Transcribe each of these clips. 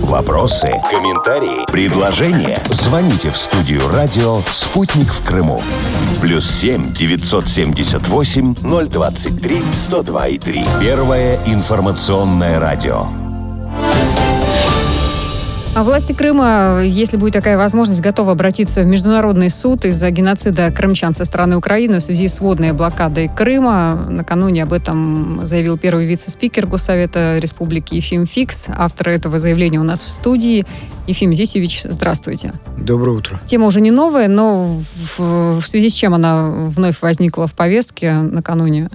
Вопросы, комментарии, предложения. Звоните в студию радио «Спутник в Крыму». +7 978 023 102,3. Первое информационное радио. А власти Крыма, если будет такая возможность, готовы обратиться в Международный суд из-за геноцида крымчан со стороны Украины в связи с водной блокадой Крыма. Накануне об этом заявил первый вице-спикер Госсовета Республики Ефим Фикс. Автор этого заявления у нас в студии. Ефим Зисевич, здравствуйте. Доброе утро. Тема уже не новая, но в связи с чем она вновь возникла в повестке накануне?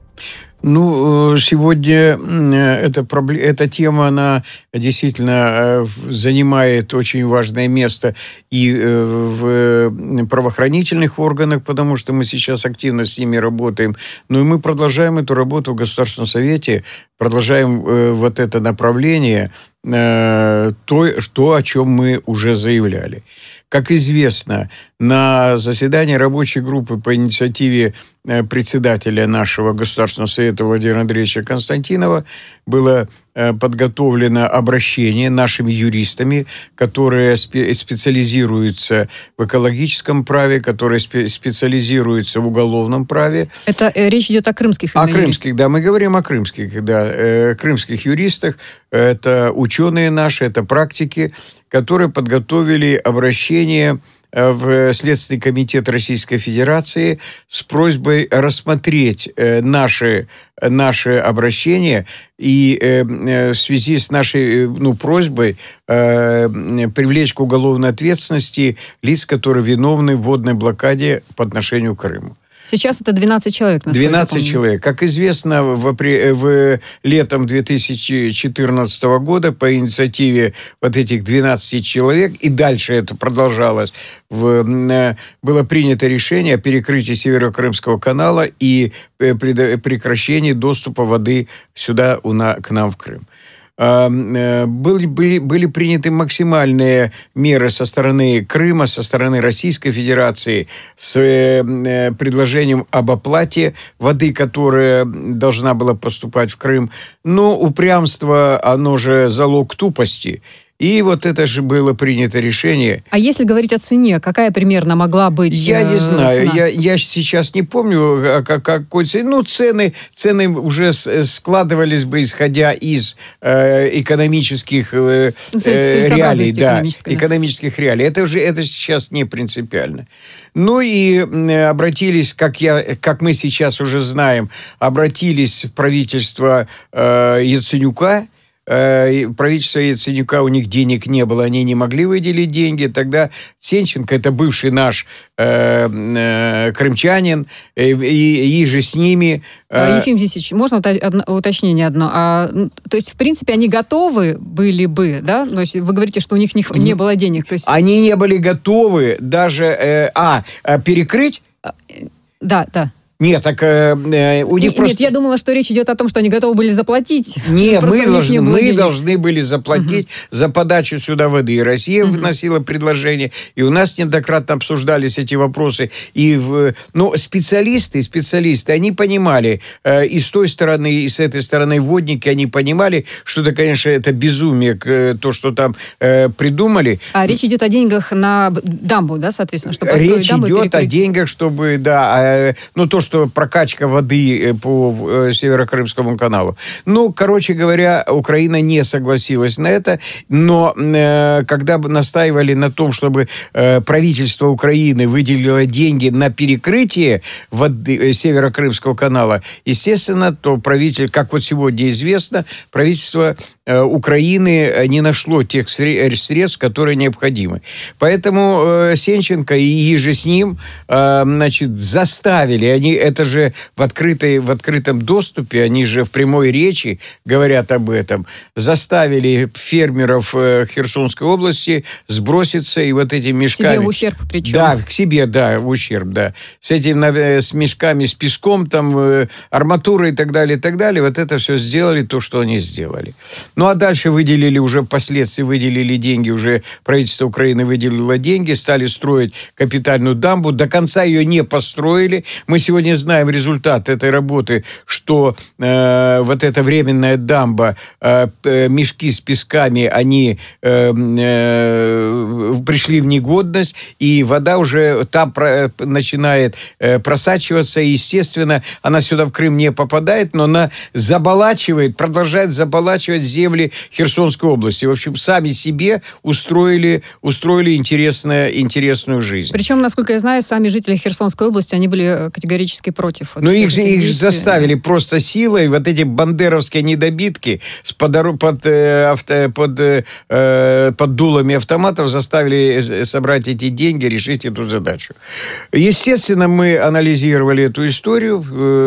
Сегодня эта тема, она действительно занимает очень важное место и в правоохранительных органах, потому что мы сейчас активно с ними работаем. Но и мы продолжаем эту работу в Государственном Совете, продолжаем вот это направление, то, о чем мы уже заявляли. Как известно, на заседании рабочей группы по инициативе председателя нашего Государственного Совета Владимира Андреевича Константинова было подготовлено обращение нашими юристами, которые специализируются в экологическом праве, которые специализируются в уголовном праве. Это речь идет о крымских юристах? О крымских, да, мы говорим о крымских, да, крымских юристах. Это ученые наши, это практики, которые подготовили обращение в Следственный комитет Российской Федерации с просьбой рассмотреть наши обращения и в связи с нашей просьбой привлечь к уголовной ответственности лиц, которые виновны в водной блокаде по отношению к Крыму. Сейчас это 12 человек. 12 человек. Как известно, летом 2014 года по инициативе вот этих 12 человек, и дальше это продолжалось, было принято решение о перекрытии Северо-Крымского канала и прекращении доступа воды сюда, к нам в Крым. Были приняты максимальные меры со стороны Крыма, со стороны Российской Федерации с предложением об оплате воды, которая должна была поступать в Крым. Но упрямство, оно же залог тупости. И вот это же было принято решение. А если говорить о цене, какая примерно могла быть Я не знаю, я сейчас не помню, какой цены. Цены уже складывались бы, исходя из экономических реалий. Да, экономических реалий. Это сейчас не принципиально. И обратились, как мы сейчас уже знаем, обратились в правительство Яценюка. Правительство Яценюка, у них денег не было, они не могли выделить деньги. Тогда Сенченко, это бывший наш крымчанин, и же с ними... Ефим Зисевич, можно уточнение одно? То есть, в принципе, они готовы были бы, да? То есть, вы говорите, что у них не было денег. То есть... Они не были готовы даже... перекрыть? Да. Нет, так у них просто... Нет, я думала, что речь идет о том, что они готовы были заплатить. Нет, мы должны были заплатить за подачу сюда воды. И Россия вносила предложение, и у нас неоднократно обсуждались эти вопросы. Но специалисты, они понимали, и с той стороны, и с этой стороны водники, они понимали, что это, конечно, это безумие, то, что там придумали. А речь идет о деньгах на дамбу, да, соответственно? Что речь идет о деньгах, чтобы, да, то, что прокачка воды по Северо-Крымскому каналу. Короче говоря, Украина не согласилась на это, но когда настаивали на том, чтобы правительство Украины выделило деньги на перекрытие воды Северо-Крымского канала, естественно, то правительство, как вот сегодня известно, правительство Украины не нашло тех средств, которые необходимы. Поэтому Сенченко и же с ним, заставили, это же в открытом доступе, они же в прямой речи говорят об этом, заставили фермеров Херсонской области сброситься и вот этими мешками... Себе в ущерб причем. Да, к себе, да, в ущерб, да. С мешками, с песком, там, арматурой и так далее, вот это все сделали, то, что они сделали. А дальше впоследствии выделили деньги, уже правительство Украины выделило деньги, стали строить капитальную дамбу, до конца ее не построили. Мы сегодня сегодня знаем результат этой работы, что вот эта временная дамба, мешки с песками, они пришли в негодность, и вода уже там начинает просачиваться, и, естественно, она сюда в Крым не попадает, но она продолжает заболачивать земли Херсонской области. В общем, сами себе устроили интересную жизнь. Причем, насколько я знаю, сами жители Херсонской области, они были категорически против. Но их заставили просто силой, вот эти бандеровские недобитки под дулами автоматов заставили собрать эти деньги, решить эту задачу. Естественно, мы анализировали эту историю,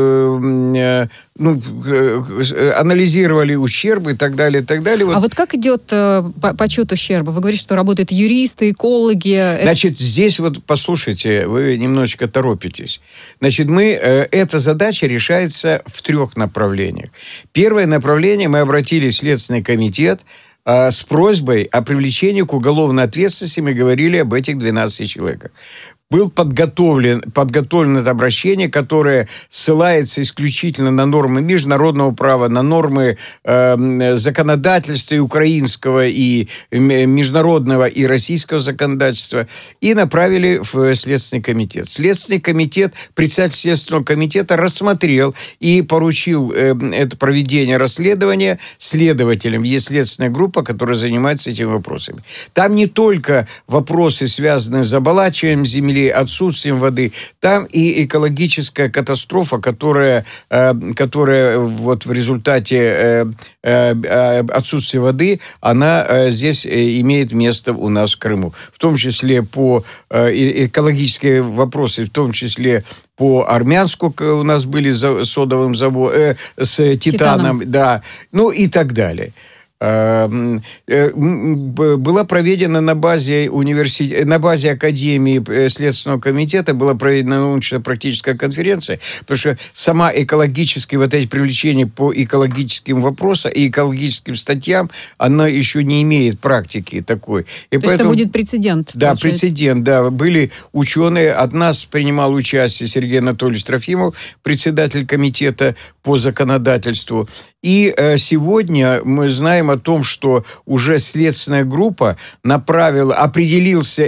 анализировали ущерб и так далее, и так далее. А вот как идет подсчет ущерба? Вы говорите, что работают юристы, экологи. Значит, здесь вот, послушайте, вы немножечко торопитесь. Значит, эта задача решается в 3 направлениях. Первое направление, мы обратились в Следственный комитет с просьбой о привлечении к уголовной ответственности, мы говорили об этих 12 человеках. Было подготовлено это обращение, которое ссылается исключительно на нормы международного права, на нормы законодательства и украинского, и международного, и российского законодательства, и направили в Следственный комитет. Следственный комитет, председатель Следственного комитета рассмотрел и поручил это проведение расследования следователям. Есть следственная группа, которая занимается этими вопросами. Там не только вопросы, связанные с заболачиванием земли, отсутствием воды, там и экологическая катастрофа, которая вот в результате отсутствия воды, она здесь имеет место у нас в Крыму. В том числе по экологические вопросы, в том числе по Армянску у нас были с содовым заводом, с титаном, да, ну и так далее. Была проведена на базе Академии Следственного комитета, была проведена научно-практическая конференция, потому что сама экологические, вот эти привлечения по экологическим вопросам и экологическим статьям, она еще не имеет практики такой. И то поэтому, есть это будет прецедент? Да, получается. Прецедент, да. Были ученые, от нас принимал участие Сергей Анатольевич Трофимов, председатель комитета по законодательству. И сегодня мы знаем о том, что уже следственная группа определилась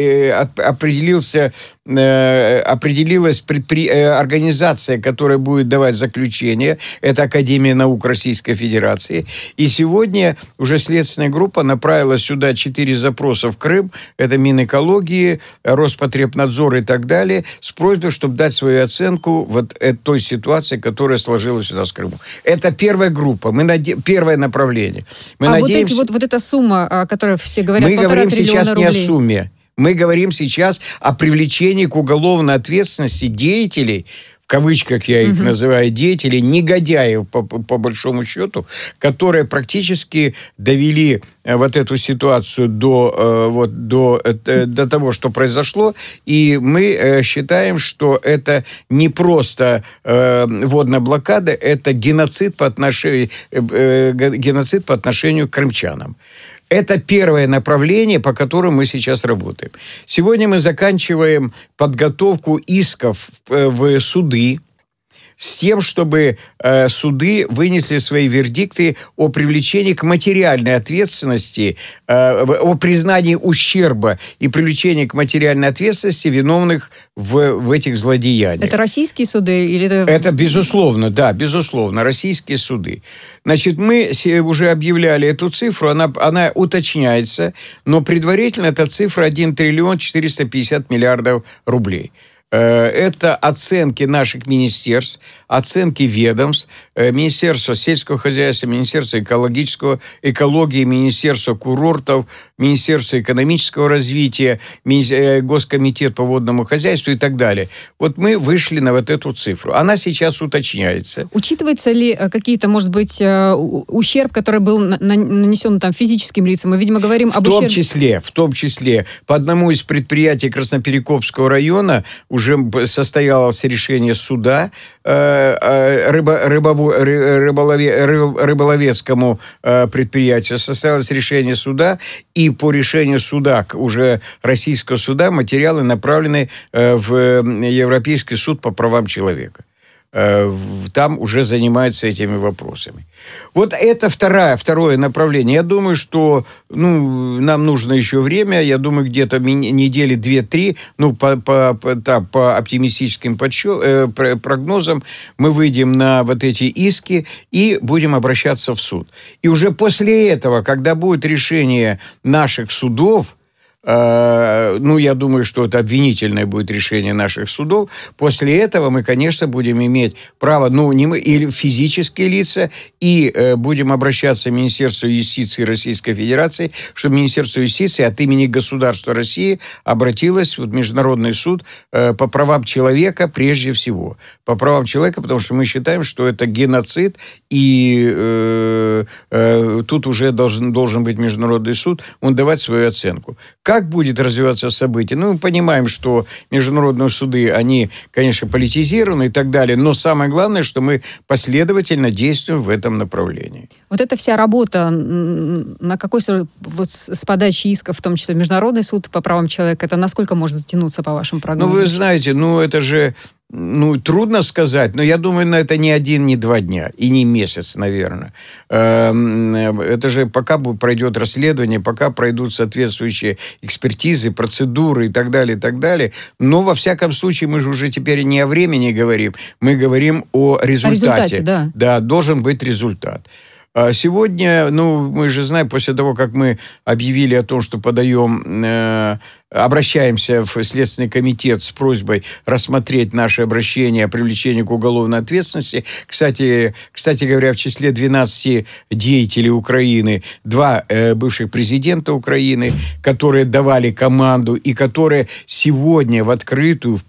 организация, которая будет давать заключение. Это Академия наук Российской Федерации. И сегодня уже следственная группа направила сюда 4 запроса в Крым. Это Минэкологии, Роспотребнадзор и так далее, с просьбой, чтобы дать свою оценку вот той ситуации, которая сложилась у нас в Крыму. Это первая группа, первое направление. Мы надеемся... вот эта сумма, о которой все говорят, мы говорим сейчас рублей. Не о сумме. Мы говорим сейчас о привлечении к уголовной ответственности деятелей, в кавычках я их называю, деятелей, негодяев, по большому счету, которые практически довели вот эту ситуацию до того, что произошло. И мы считаем, что это не просто водная блокада, это геноцид по отношению к крымчанам. Это первое направление, по которому мы сейчас работаем. Сегодня мы заканчиваем подготовку исков в суды с тем, чтобы суды вынесли свои вердикты о привлечении к материальной ответственности, о признании ущерба и привлечении к материальной ответственности виновных в этих злодеяниях. Это российские суды? Или это безусловно, да, безусловно, российские суды. Значит, мы уже объявляли эту цифру, она уточняется, но предварительно эта цифра 1 триллион 450 миллиардов рублей. Это оценки наших министерств, оценки ведомств, Министерства сельского хозяйства, Министерства экологии, Министерства курортов, Министерства экономического развития, Госкомитет по водному хозяйству и так далее. Вот мы вышли на вот эту цифру. Она сейчас уточняется. Учитывается ли какие-то, может быть, ущерб, который был нанесен там физическим лицам? Мы, видимо, говорим об ущербе. В том числе, по одному из предприятий Красноперекопского района уже состоялось решение суда рыболовецкому предприятию. Состоялось решение суда, и по решению суда, уже российского суда, материалы направлены в Европейский суд по правам человека. Там уже занимаются этими вопросами. Вот это второе направление. Я думаю, что нам нужно еще время. Я думаю, где-то недели 2-3, по оптимистическим прогнозам, мы выйдем на вот эти иски и будем обращаться в суд. И уже после этого, когда будет решение наших судов, я думаю, что это обвинительное будет решение наших судов. После этого мы, конечно, будем иметь право, не мы, или физические лица, и будем обращаться в Министерство юстиции Российской Федерации, чтобы Министерство юстиции от имени государства России обратилось в Международный суд по правам человека прежде всего. По правам человека, потому что мы считаем, что это геноцид, и тут уже должен быть Международный суд, он давать свою оценку. Как будет развиваться событие? Мы понимаем, что международные суды, они, конечно, политизированы и так далее, но самое главное, что мы последовательно действуем в этом направлении. Вот эта вся работа, на какой вот с подачи исков, в том числе Международный суд по правам человека, это насколько может затянуться, по вашим прогнозам? Вы знаете, это же... трудно сказать, но я думаю, это не 1, не 2 дня, и не месяц, наверное. Это же пока пройдет расследование, пока пройдут соответствующие экспертизы, процедуры и так далее. Но, во всяком случае, мы же уже теперь не о времени говорим, мы говорим о результате. Да, должен быть результат. Сегодня, мы же знаем, после того, как мы объявили о том, что обращаемся в Следственный комитет с просьбой рассмотреть наше обращение о привлечении к уголовной ответственности. Кстати говоря, в числе 12 деятелей Украины 2 бывших президента Украины, которые давали команду и которые сегодня в открытую,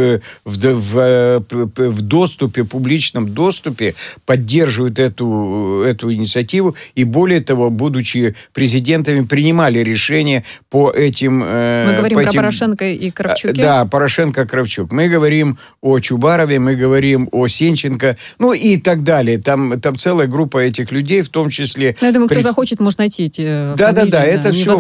в доступе, публичном доступе поддерживают эту инициативу и, более того, будучи президентами, принимали решения по этим... Мы говорим про Порошенко и Кравчуке? Да, Порошенко, Кравчук. Мы говорим о Чубарове, мы говорим о Сенченко, и так далее. Там целая группа этих людей, в том числе... Я думаю, кто захочет, может найти эти фамилии. Да, это все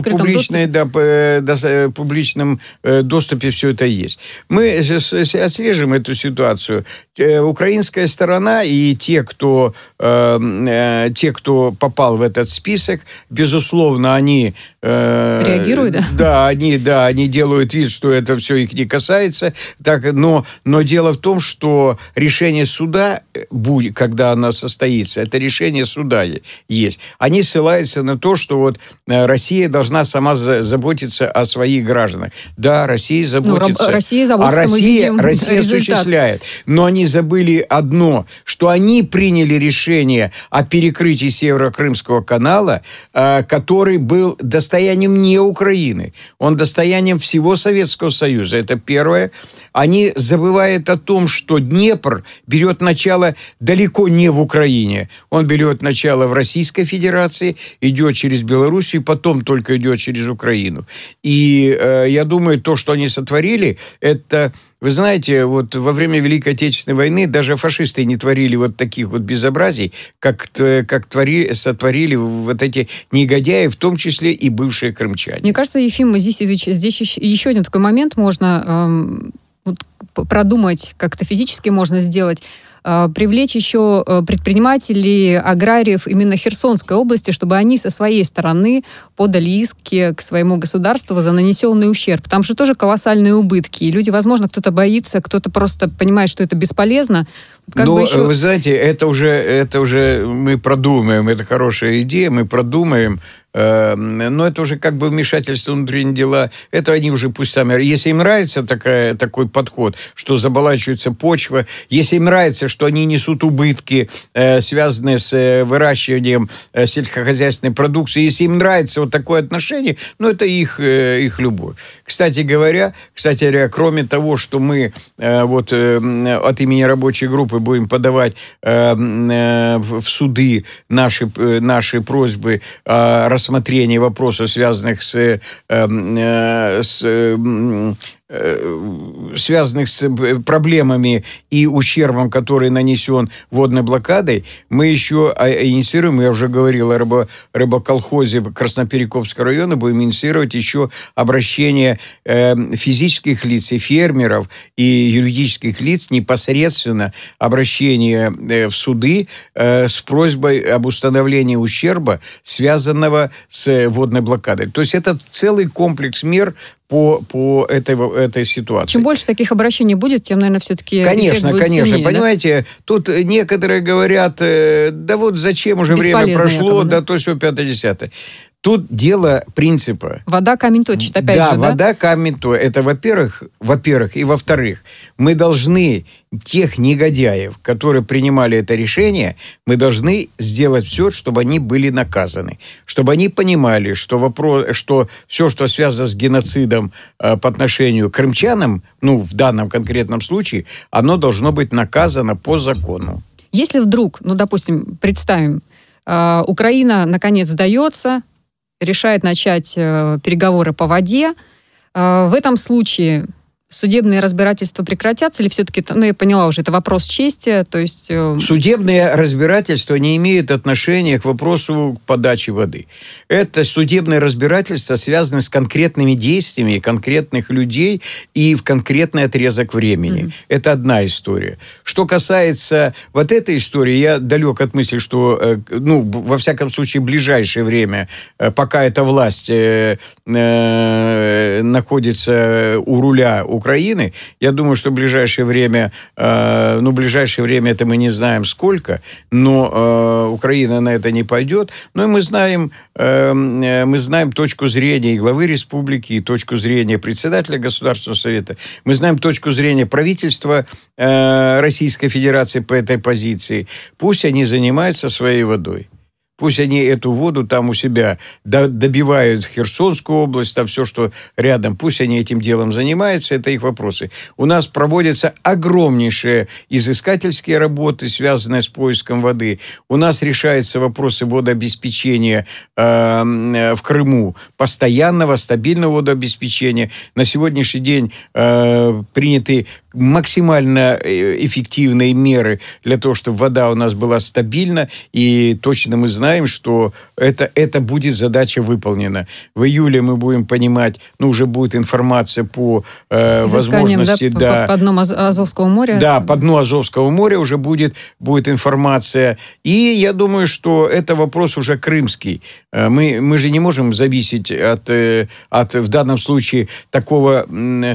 в публичном доступе все это есть. Мы отслеживаем эту ситуацию. Украинская сторона и те, кто попал в этот список, безусловно, они... Реагируют, да? Да, они делают вид, что это все их не касается. Но дело в том, что решение суда, когда оно состоится, это решение суда есть. Они ссылаются на то, что Россия должна сама заботиться о своих гражданах. Да, Россия заботится. Россия заботится, Россия осуществляет. Но они забыли одно, что они приняли решение о перекрытии Северо-Крымского канала, который был достоянием не Украины. Он достоянием всего Советского Союза. Это первое. Они забывают о том, что Днепр берет начало далеко не в Украине. Он берет начало в Российской Федерации, идет через Белоруссию, и потом только идет через Украину. И я думаю, то, что они сотворили, это... Вы знаете, во время Великой Отечественной войны даже фашисты не творили таких безобразий, как сотворили эти негодяи, в том числе и бывшие крымчане. Мне кажется, Ефим Зисевич, здесь еще один такой момент можно продумать, как-то физически можно сделать. Привлечь еще предпринимателей, аграриев именно Херсонской области, чтобы они со своей стороны подали иски к своему государству за нанесенный ущерб. Там же тоже колоссальные убытки. И люди, возможно, кто-то боится, кто-то просто понимает, что это бесполезно. Вы знаете, это уже мы продумаем. Это хорошая идея, мы продумаем. Но это уже вмешательство в внутренние дела. Это они уже пусть сами... Если им нравится такой подход, что заболачивается почва, если им нравится, что они несут убытки, связанные с выращиванием сельскохозяйственной продукции, если им нравится такое отношение, это их любовь. Кстати говоря, кроме того, что мы от имени рабочей группы будем подавать в суды наши просьбы о рассмотрении вопросов, связанных с связанных с проблемами и ущербом, который нанесен водной блокадой, мы еще инициируем, я уже говорил о рыбоколхозе Красноперекопского района, будем инициировать еще обращение физических лиц и фермеров, и юридических лиц, непосредственно обращение в суды с просьбой об установлении ущерба, связанного с водной блокадой. То есть это целый комплекс мер по этой ситуации. Чем больше таких обращений будет, тем, наверное, все-таки конечно, эффект будет сильнее, понимаете, да? Тут некоторые говорят, да вот зачем уже время прошло, якобы, да то все 5-10. Тут дело принципа. Вода камень точит, опять же, да? Вода камень точит. Это во-первых, и во-вторых, мы должны тех негодяев, которые принимали это решение, мы должны сделать все, чтобы они были наказаны. Чтобы они понимали, что все, что связано с геноцидом по отношению к крымчанам, в данном конкретном случае, оно должно быть наказано по закону. Если вдруг, допустим, представим, Украина наконец сдается, решает начать переговоры по воде. В этом случае судебные разбирательства прекратятся или все-таки, я поняла уже, это вопрос чести, то есть... Судебные разбирательства не имеют отношения к вопросу подачи воды. Это судебные разбирательства связаны с конкретными действиями конкретных людей и в конкретный отрезок времени. Это одна история. Что касается вот этой истории, я далек от мысли, что, во всяком случае, в ближайшее время, пока эта власть находится у руля Украины, я думаю, что в ближайшее время, это мы не знаем сколько, но Украина на это не пойдет. Но и мы знаем точку зрения и главы республики, и точку зрения председателя Государственного совета. Мы знаем точку зрения правительства Российской Федерации по этой позиции. Пусть они занимаются своей водой. Пусть они эту воду там у себя добивают Херсонскую область, там все, что рядом. Пусть они этим делом занимаются, это их вопросы. У нас проводятся огромнейшие изыскательские работы, связанные с поиском воды. У нас решаются вопросы водообеспечения в Крыму, постоянного, стабильного водообеспечения. На сегодняшний день приняты максимально эффективные меры для того, чтобы вода у нас была стабильна, и точно мы знаем, что это будет задача выполнена. В июле мы будем понимать, уже будет информация по возможности... по дну Азовского моря. Да, по дну Азовского моря уже будет информация. И я думаю, что это вопрос уже крымский. Мы же не можем зависеть от в данном случае такого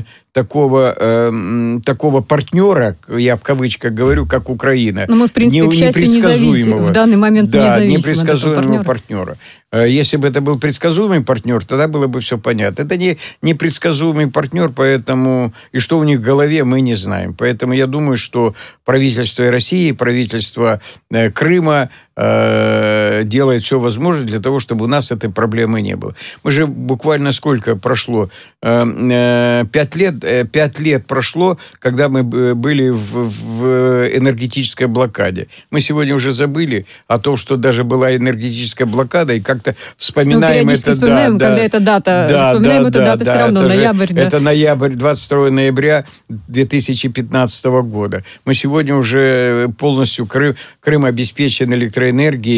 партнера, я в кавычках говорю, как Украина. Но мы, в принципе, к счастью, не зависим. В данный момент не зависим непредсказуемого партнера. Если бы это был предсказуемый партнер, тогда было бы все понятно. Это не непредсказуемый партнер, поэтому и что у них в голове, мы не знаем. Поэтому я думаю, что правительство России, правительство Крыма делает все возможное для того, чтобы у нас этой проблемы не было. Мы же буквально сколько прошло? 5 лет прошло, когда мы были в энергетической блокаде. Мы сегодня уже забыли о том, что даже была энергетическая блокада, и как-то вспоминаем это. Вспоминаем, когда эта дата. Вспоминаем эту дату все равно, ноябрь. Это ноябрь, 22 ноября 2015 года. Мы сегодня уже полностью Крым обеспечен электроэнергией.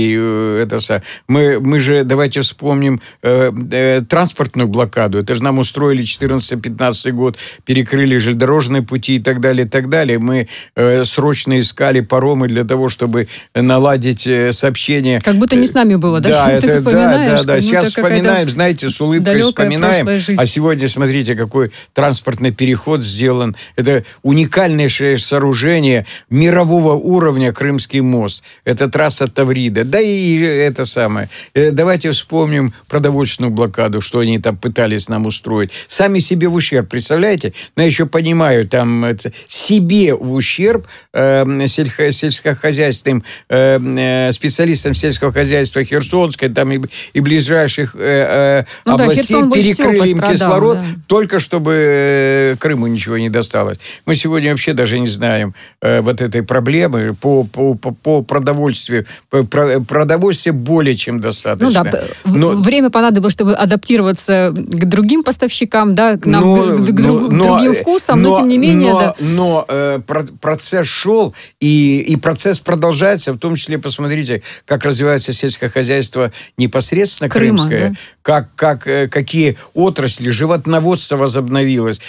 Мы же, давайте вспомним транспортную блокаду. Это же нам устроили 14-15 год, перекрыли железнодорожные пути и так далее, и так далее. Мы срочно искали паромы для того, чтобы наладить сообщение. Как будто не с нами было, да? Да, сейчас вспоминаем, знаете, с улыбкой вспоминаем. А сегодня, смотрите, какой транспортный переход сделан. Это уникальнейшее сооружение мирового уровня Крымский мост. Это трасса Таврида. Да и это самое. Давайте вспомним продовольственную блокаду, что они там пытались нам устроить. Сами себе в ущерб, представляете? Но я еще понимаю, там себе в ущерб сельскохозяйственным специалистам сельского хозяйства Херсонской, там и и ближайших областей перекрыли им кислород, только чтобы Крыму ничего не досталось. Мы сегодня вообще даже не знаем вот этой проблемы по продовольствию. Продовольствия более чем достаточно. Время понадобилось, чтобы адаптироваться к другим поставщикам, да, к другим вкусам, но тем не менее... Но процесс шел, и процесс продолжается, в том числе, посмотрите, как развивается сельское хозяйство непосредственно крымское, да? Какие отрасли, животноводство возобновилось,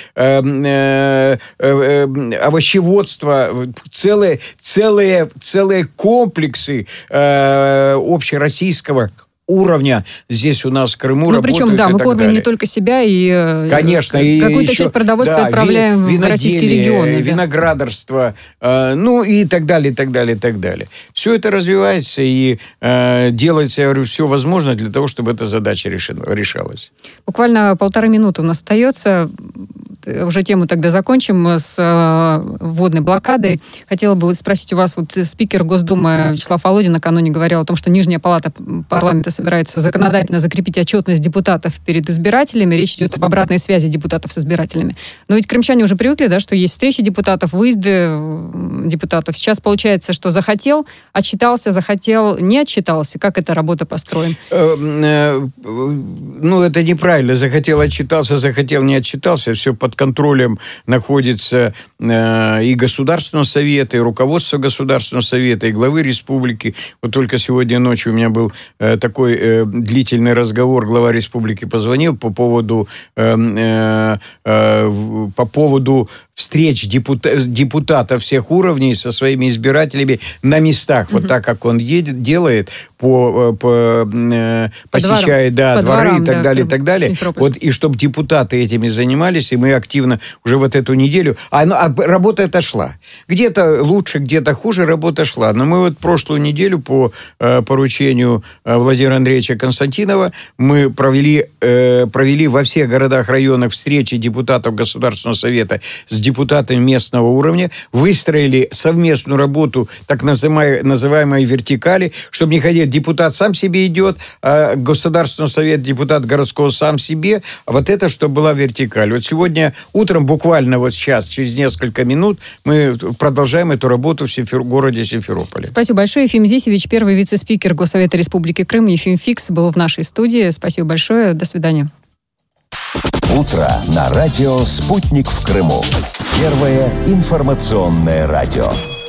овощеводство, целые комплексы общероссийского уровня здесь у нас в Крыму работают. Причем, да, мы кормим не только себя, и конечно, какую-то часть продовольствия отправляем в российские регионы. Виноградарство, и так далее, и так далее, и так далее. Все это развивается, и делается, я говорю, все возможное для того, чтобы эта задача решалась. Буквально 1,5 минуты у нас остается. Уже тему тогда закончим с водной блокадой. Хотела бы спросить у вас, спикер Госдумы Вячеслав Володин накануне говорил о том, что Нижняя палата парламента собирается законодательно закрепить отчетность депутатов перед избирателями. Речь идет об обратной связи депутатов с избирателями. Но ведь крымчане уже привыкли, да, что есть встречи депутатов, выезды депутатов. Сейчас получается, что захотел, отчитался, захотел, не отчитался. Как эта работа построена? Это неправильно. Захотел, отчитался, захотел, не отчитался. Все под контролем находится и Государственного совета, и руководство Государственного совета, и главы республики. Вот только сегодня ночью у меня был такой длительный разговор. Глава республики позвонил по поводу встреч депутатов всех уровней со своими избирателями на местах. Вот так, как он делает, посещает дворы и так далее, и так далее. Вот, и чтобы депутаты этими занимались, и мы активно уже вот эту неделю... работа эта шла. Где-то лучше, где-то хуже работа шла. Но мы вот прошлую неделю по поручению Владимира Андреевича Константинова мы провели во всех городах, районах встречи депутатов Государственного совета с депутатами местного уровня, выстроили совместную работу так называемой вертикали, чтобы не ходить, депутат сам себе идет, а Государственный совет, депутат городского сам себе, а вот это, чтобы была вертикаль. Вот сегодня утром, буквально вот сейчас, через несколько минут, мы продолжаем эту работу в городе Симферополе. Спасибо большое. Ефим Зисевич, первый вице-спикер Госсовета Республики Крым, Ефим Фикс, был в нашей студии. Спасибо большое. До свидания. Утро на радио «Спутник» в Крыму. Первое информационное радио.